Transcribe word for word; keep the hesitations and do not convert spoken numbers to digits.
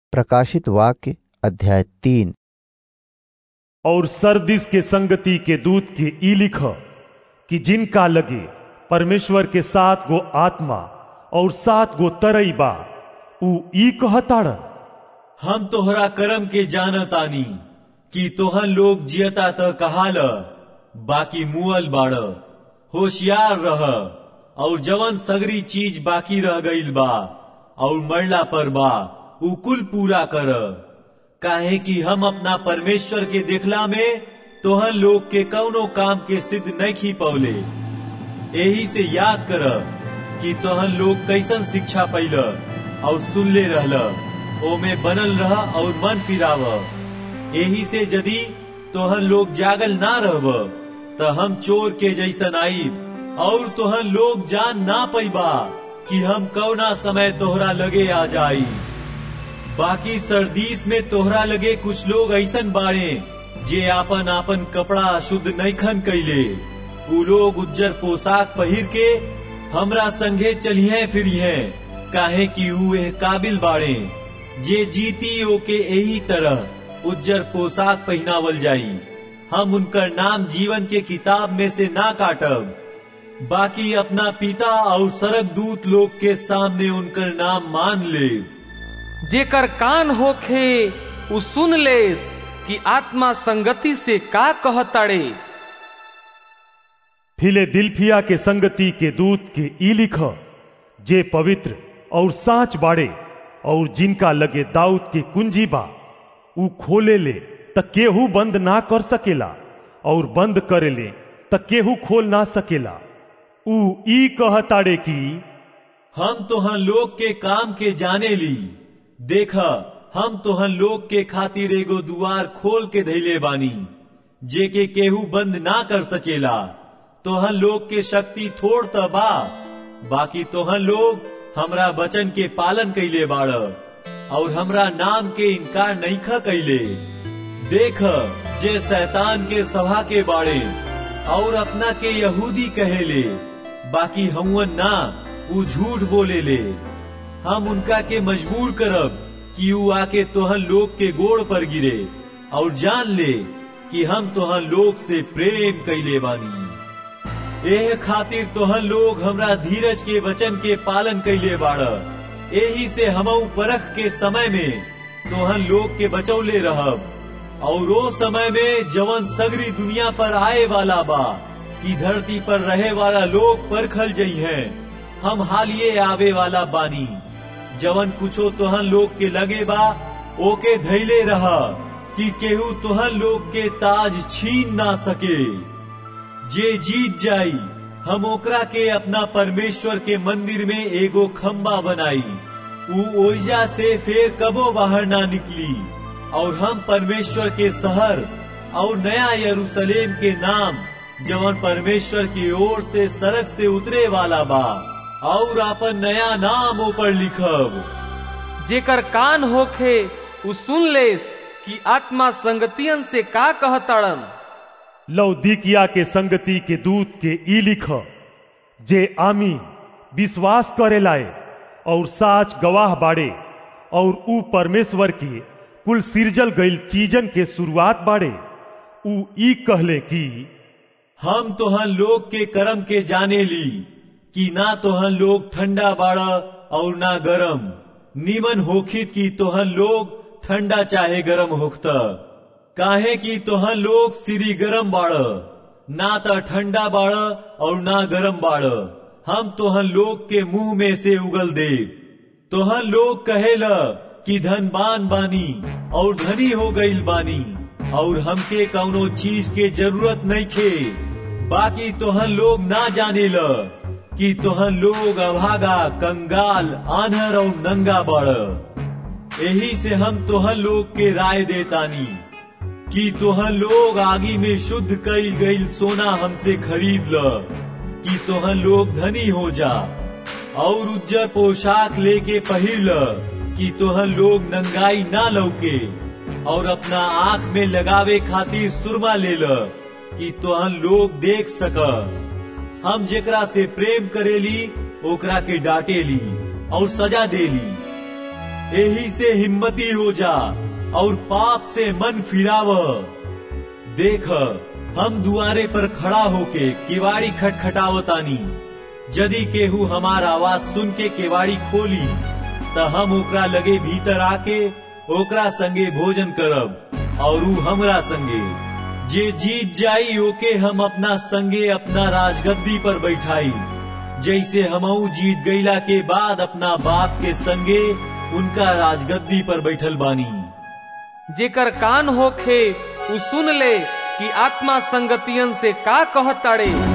प्रकाशित वाक्य अध्याय तीन। और सरदिस के संगति के दूत के ई लिख कि जिनका लगे परमेश्वर के सात गो आत्मा और सात गो तरई बा, ऊ ई कहताड़न, हम तोहरा करम के जानतानी कि तोहन लोग जियता त कहाल, बाकी मुअल बाड़। होशियार रह और जवन सगरी चीज बाकी रह गईल बा और मरला पर बा ऊ कुल पूरा कर। काहे कि हम अपना परमेश्वर के देखला में तोहन लोग के कौनो काम के सिद्ध नहीं पौले। यही से याद कर कि तोहन लोग कैसन शिक्षा पैल और सुनले रहल, ओमे बनल रह और मन फिराव। यही से यदि तोहन लोग जागल ना रहब त हम चोर के जैसन आईब और तोहन लोग जान ना पैबा कि हम कौना समय तोहरा लगे आ जाई। बाकी सरदीस में तोहरा लगे कुछ लोग ऐसन बाड़े जे आपन आपन कपड़ा अशुद्ध नैखन कैले। ऊ लोग उज्जर पोशाक पहिर के हमरा संगे चलिए फिरिए, काहे कि ऊ एह काबिल बाड़े जे जीती ओके यही तरह उज्जर पोशाक पहनावल जाई। हम उनकर नाम जीवन के किताब में से ना काटब, बाकी अपना पिता और सरक दूत लोग के सामने उनकर नाम मान ले। जेकर कान होखे उ सुन लेस कि आत्मा संगति से का कहताड़े। फिलेदिल्फिया के संगति के दूत के ई लिख जे पवित्र और साच बाड़े और जिनका लगे दाऊद के कुंजी बा, ऊ खोले ले त केहू बंद ना कर सकेला और बंद करे ले त केहू खोल ना सकेला। ऊ ई कहताड़े कि हम तोहन लोग के काम के जाने ली। देख, हम तोहन लोग के खातिर एगो दुआर खोल के धैले बानी जे के केहू बंद ना कर सकेला। तोहन लोग के शक्ति थोड़ त बा, बाकी तोहन लोग हमरा वचन के पालन कैले बाड़ और हमरा नाम के इनकार नइखा कैले। देख, जे शैतान के सभा के बाड़े और अपना के यहूदी कहेले, बाकी हमुन ना, ऊ झूठ बोले ले। हम उनका के मजबूर करब कि ऊ आके तोहन लोग के गोड़ पर गिरे और जान ले कि हम तोहन लोग से प्रेम कैले बानी। एह खातिर तोहन लोग हमरा धीरज के वचन के पालन कैले बाड़। यही से हमऊ परख के समय में तोहन लोग के बचौले रहब और ओ समय में जवन सगरी दुनिया पर आए वाला बा कि धरती पर रहे वाला लोग परखल जई हैं। हम हालिए आवे वाला बानी। जवन कुछो तोहन लोग के लगे बा ओके धैले रहा कि केहू तोहन लोग के ताज छीन ना सके। जे जीत जाई हम ओकरा के अपना परमेश्वर के मंदिर में एगो खम्बा बनाई। ऊ ओइजा से फेर कबो बाहर ना निकली और हम परमेश्वर के शहर और नया यरूशलेम के नाम जवन परमेश्वर की ओर से सड़क से उतरे वाला बा और अपन नया नाम ऊपर लिखब। जेकर कान होखे उ सुन लेस कि आत्मा संगतियन से का कहताड़न। लौदीकिया के संगति के दूत के ई लिख जे आमी विश्वास करे लाए और साच गवाह बाड़े और ऊ परमेश्वर के कुल सिरजल गईल चीजन के शुरुआत बाड़े। ऊ ई कहले कि हम तोहन लोग के कर्म के जाने ली कि ना तोहन लोग ठंडा बाड़ा और ना गरम। नीमन होखित की तोहन लोग ठंडा चाहे गरम होखता, काहे कि तोहन लोग सिरी गरम बाड़, ना त ठंडा बाड़ और ना गरम बाड़। हम तोहन लोग के मुंह में से उगल दे। तोहन लोग कहेला कि धनवान बानी और धनी हो गईल बानी और हमके कौनो चीज के जरूरत नहीं खे। बाकी तोहन लोग ना जाने ल कि तोहन लोग अभागा, कंगाल, आन्हर और नंगा बाड़। यही से हम तोहन लोग के राय देतानी कि तोहन लोग आगी में शुद्ध कईल गईल सोना हमसे खरीद ल कि तोहन लोग धनी हो जा और उज्जर पोशाक लेके पहिर ल कि तोहन लोग नंगाई ना लौके और अपना आंख में लगावे खातिर सुरमा ले ल कि तोहन लोग देख सक। हम जेकरा से प्रेम करेली ओकरा के डांटेली और सजा देली। यही से हिम्मती हो जा और पाप से मन फिराव। देख, हम दुआरे पर खड़ा होके केवाड़ी खटखटावतानी। यदि केहू हमार आवाज सुन के केवाड़ी खोली त हम ओकरा लगे भीतर आके ओकरा संगे भोजन करब और ऊ हमरा संगे। जे जीत जाई ओके हम अपना संगे अपना राजगद्दी पर बैठाई, जैसे हमऊ जीत गईला के बाद अपना बाप के संगे उनका राजगद्दी पर बैठल बानी। जेकर कान होखे उ सुन ले कि आत्मा संगतियन से का कहताड़े।